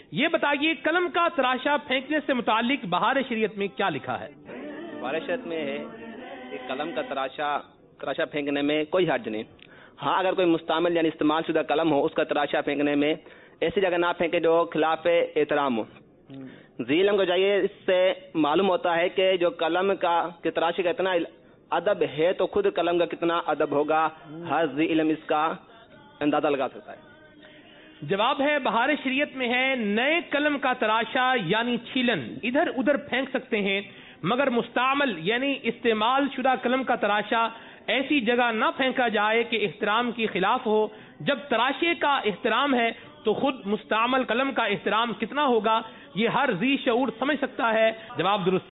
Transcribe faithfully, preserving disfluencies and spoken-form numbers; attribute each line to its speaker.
Speaker 1: ये बताइए, कलम का तराशा फेंकने से मुतालिक बहार शरीयत में क्या लिखा है?
Speaker 2: बहार शरीयत में है कि कलम का तराशा तराशा फेंकने में कोई हर्ज नहीं। हाँ, अगर कोई मुस्तामिल यानी इस्तेमाल शुदा कलम हो, उसका तराशा फेंकने में ऐसी जगह ना फेंके जो खिलाफ एहतराम हो। जी इल्म को चाहिए, इससे मालूम होता है कि जो कलम का कि तराशी का इतना अदब है तो खुद कलम का कितना अदब होगा। हर जी इल्म इसका अंदाजा लगा सकता है।
Speaker 1: जवाब है बहार शरीयत में है, नए कलम का तराशा यानी छीलन इधर उधर फेंक सकते हैं, मगर मुस्तामल यानी इस्तेमाल शुदा कलम का तराशा ऐसी जगह ना फेंका जाए कि एहतराम की खिलाफ हो। जब तराशे का एहतराम है तो खुद मुस्तामल कलम का एहतराम कितना होगा ये हर जी शऊर समझ सकता है। जवाब दुरुस्त।